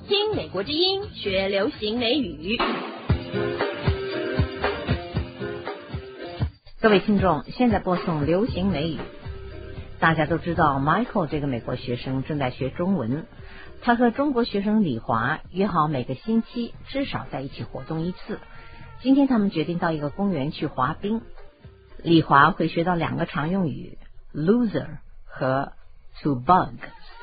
听美国之音，学流行美语。 各位听众，现在播送流行美语。大家都知道 Michael 这个美国学生正在学中文，他和中国学生李华约好每个星期至少在一起活动一次。今天他们决定到一个公园去滑冰。李华会学到2个常用语 loser 和 to bug。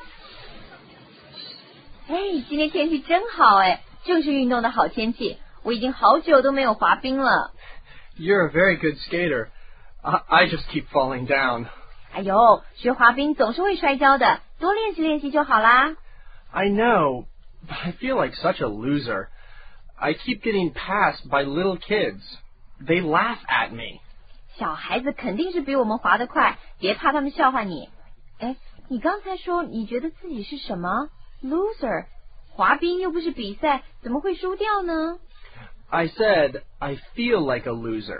今天天气真好正是运动的好天气。我已经好久都没有滑冰了。 You're a very good skater. I just keep falling down. 学滑冰总是会摔跤的，多练习练习就好啦。 I know, but I feel like such a loser. I keep getting passed by little kids. They laugh at me. 小孩子肯定是比我们滑得快，别怕他们笑话你。你刚才说你觉得自己是什么 ？loser？ 滑冰又不是比赛，怎么会输掉呢？ I said I feel like a loser.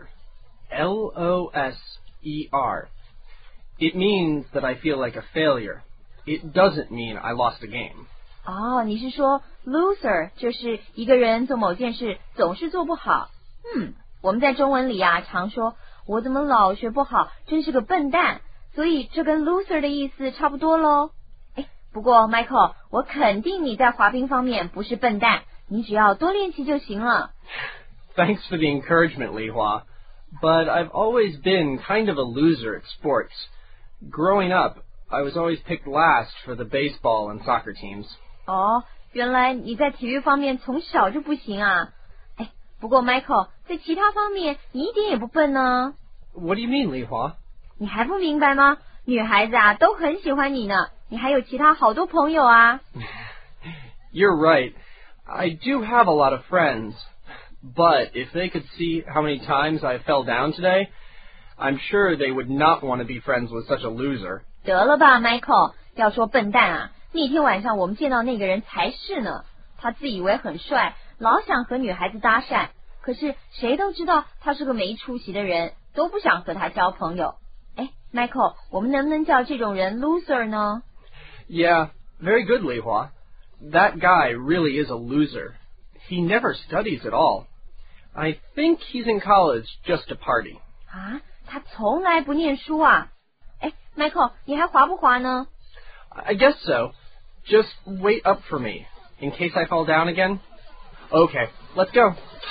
L-O-S-E-R. It means that I feel like a failure. It doesn't mean I lost a game. 你是说 loser 就是一个人做某件事总是做不好。我们在中文里常说我怎么老学不好，真是个笨蛋，所以这跟 loser 的意思差不多咯。不过 Michael， 我肯定你在滑冰方面不是笨蛋，你只要多练习就行了。 Thanks for the encouragement, Li Hua. But I've always been kind of a loser at sports. Growing up, I was always picked last for the baseball and soccer teams. 原来你在体育方面从小就不行啊。不过 Michael， 在其他方面你一点也不笨呢。 What do you mean, Li Hua? 你还不明白吗？女孩子都很喜欢你呢，你还有其他好多朋友啊。 You're right. I do have a lot of friends. But if they could see how many times I fell down today, I'm sure they would not want to be friends with such a loser. 得了吧 Michael， 要说笨蛋那天晚上我们见到那个人才是呢。他自以为很帅，老想和女孩子搭讪，可是谁都知道他是个没出息的人，都不想和他交朋友。Michael， 我们能不能叫这种人 loser 呢？ Yeah, very good, Li Hua. That guy really is a loser. He never studies at all. I think he's in college just to party. 他从来不念书Michael， 你还滑不滑呢？ I guess so. Just wait up for me, in case I fall down again. Okay, let's go.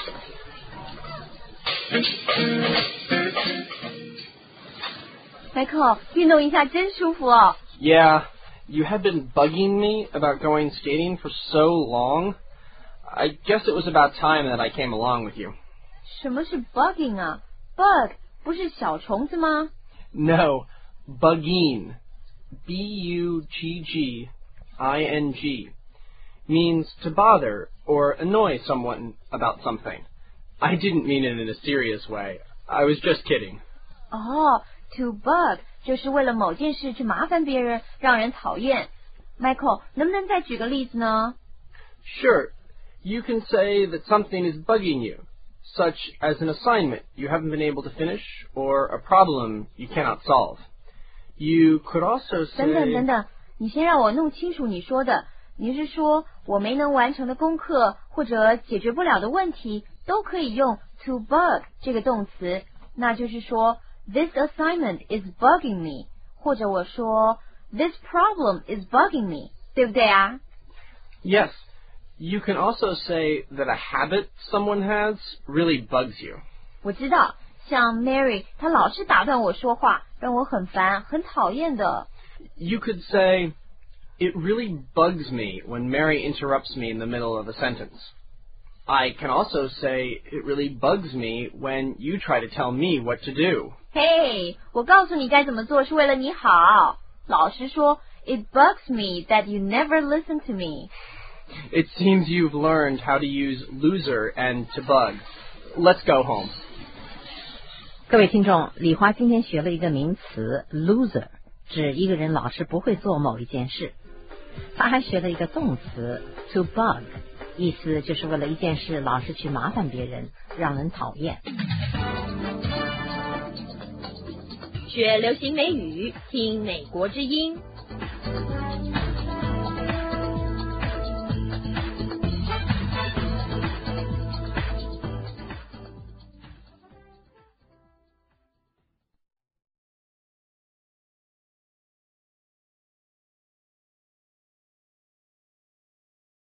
Michael， 运动一下真舒服 Yeah, you had been bugging me about going skating for so long. I guess it was about time that I came along with you. 什么是 bugging Bug 不是小虫子吗？ No, bugging. B-U-G-G-I-N-G. Means to bother or annoy someone about something. I didn't mean it in a serious way. I was just kidding. To bug 就是为了某件事去麻烦别人，让人讨厌。Michael， 能不能再举个例子呢？ Sure. You can say that something is bugging you, such as an assignment you haven't been able to finish or a problem you cannot solve. You could also say... 等等，你先让我弄清楚你说的。你是说我没能完成的功课或者解决不了的问题都可以用 to bug 这个动词，那就是说 This assignment is bugging me， 或者我说 This problem is bugging me， 对不对啊？ Yes. You can also say that a habit someone has really bugs you. 我知道，像 Mary， 她老是打断我说话，让我很烦，很讨厌的。 You could say, it really bugs me when Mary interrupts me in the middle of a sentence. I can also say, it really bugs me when you try to tell me what to do. 我告诉你该怎么做是为了你好。老实说 ，It bugs me that you never listen to me. It seems you've learned how to use loser and to bug. Let's go home. 各位听众，李华今天学了一个名词 loser， 指一个人老是不会做某一件事。他还学了一个动词 to bug， 意思就是为了一件事老是去麻烦别人，让人讨厌。 学流行美语，听美国之音。